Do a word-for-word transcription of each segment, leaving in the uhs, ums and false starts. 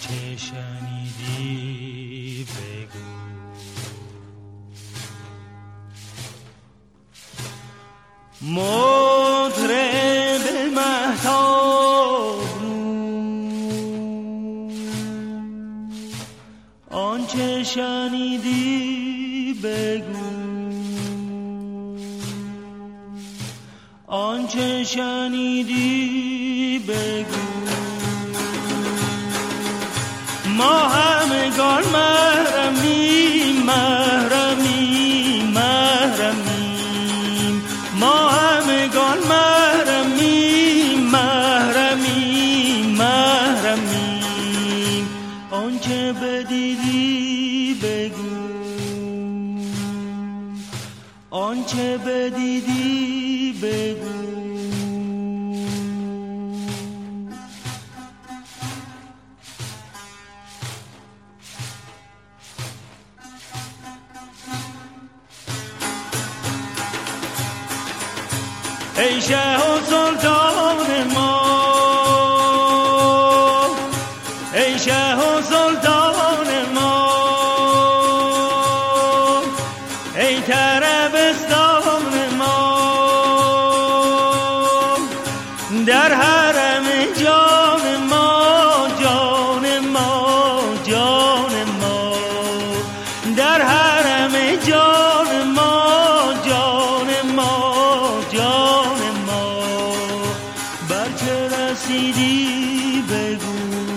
آنچه شنیدی بگو. مطرب مهتاب رو آنچه شنیدی بگو. آنچه شنیدی بگو. ما همگان محرمیم محرمیم محرمیم. ما همگان محرمیم محرمیم محرمیم. آنچه بدیدی بگو. آنچه بدیدی بگو. ای شه و سلطان ما، ای شه و سلطان ما، ای طربستان ما، در حرم جان ما جان ما جان ما، در حرم جان ما جان ما جان ما. بر چه رسیدی بگو.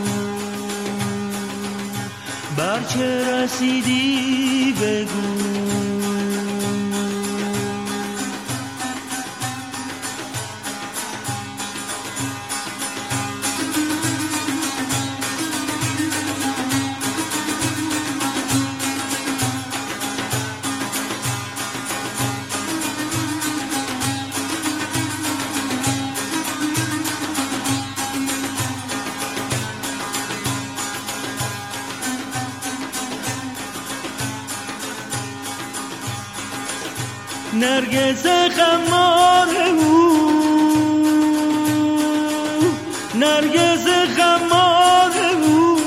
بر چه رسیدی بگو. نرگس خمار او، نرگس خمار او،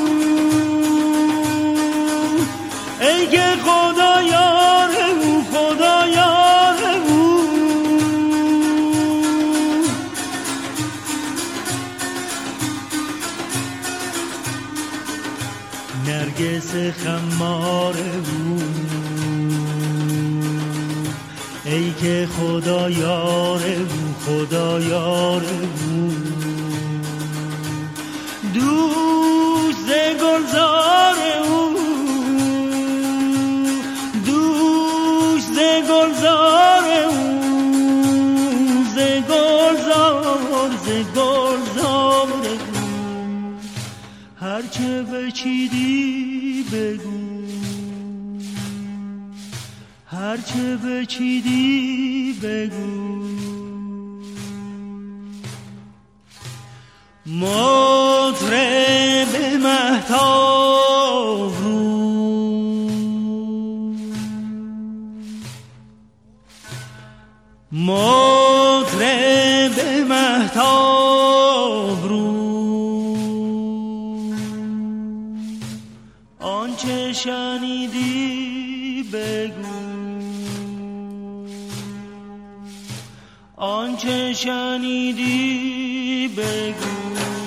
ای که خدا یار او خدا یار او. نرگس خمار او، ای که خدا یار او خدا یار او. دوست گلزار او، دوست گلزار او، ز گلزار ز گلزار او. هرچه بچیدی بگو. هرچه بچیدی بگو. مطرب مهتاب رو مطرب مهتاب رو آنچه شنیدی بگو. آنچه شنیدی بگو.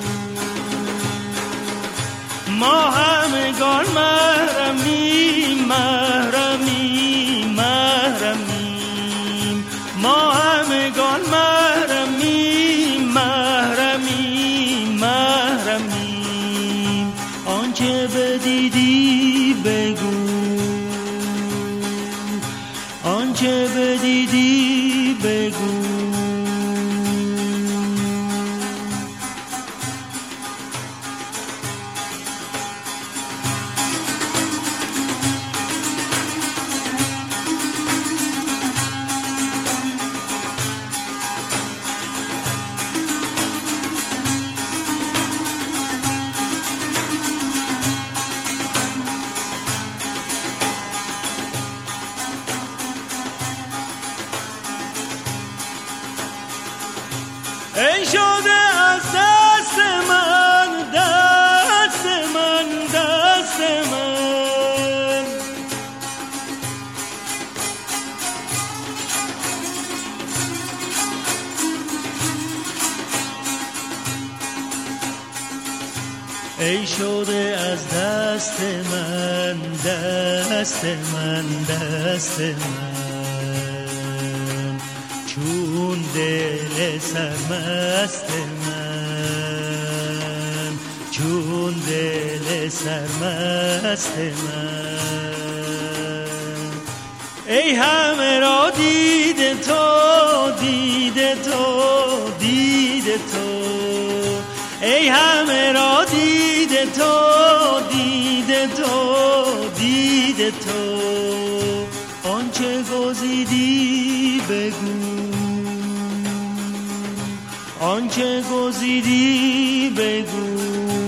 ما همگان محرمیم محرمیم محرمیم. ما همگان محرمیم محرمیم محرمیم. آنچه بدیدی بگو. آنچه بدیدی بگو. ای شده از دست من دست من ای شده از دست من، دست من، دست من، چون دل سرمست من، چون دل سرمست من. ای همه را دیده تو، دیده تو، دیده تو، ای همه را دیده تو، دیده تو، دیده تو، آنچه گزیدی بگو، آنچه گزیدی بگو.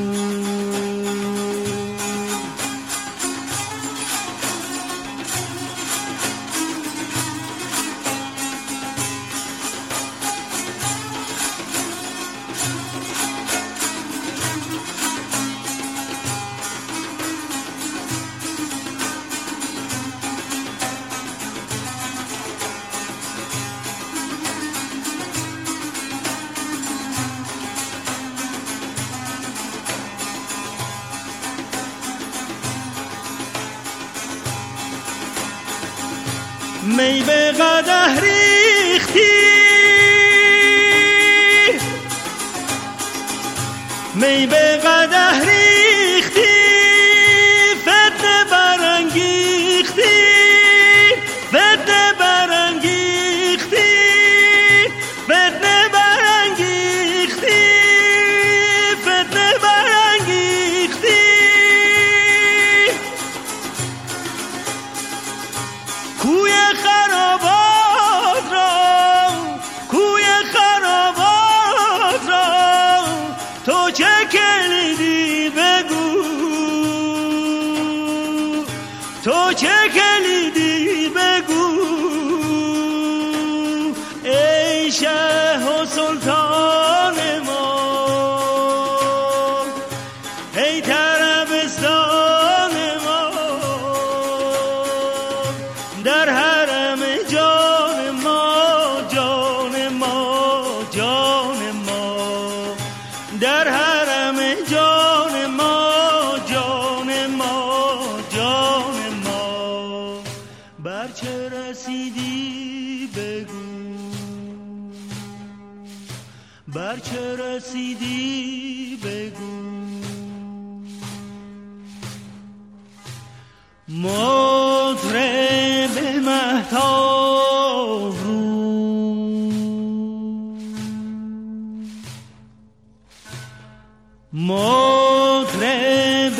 می به قدح ریختی، می به قدح ریختی، فتنه برانگیختی، فتنه برانگیختی، فتنه برانگیختی، فتنه برانگیختی. کوی خرابات را، کوی خرابات را، تو چه کلیدی بگو، تو چه کلیدی بگو. ای شه و سلطان ما، ای طربستان ما، در حرم جان ما، جان ما، جان ما، در حرم جان ما، جان ما، جان ما. بر چه رسیدی بگو، بر چه رسیدی بگو. مطرب مهتاب رو، مطرب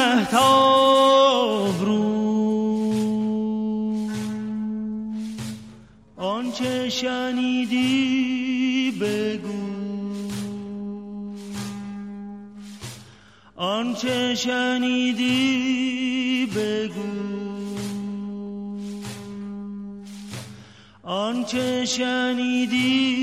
مهتاب رو، آنچه شنیدی بگو، آنچه شنیدی بگو، آنچه شنیدی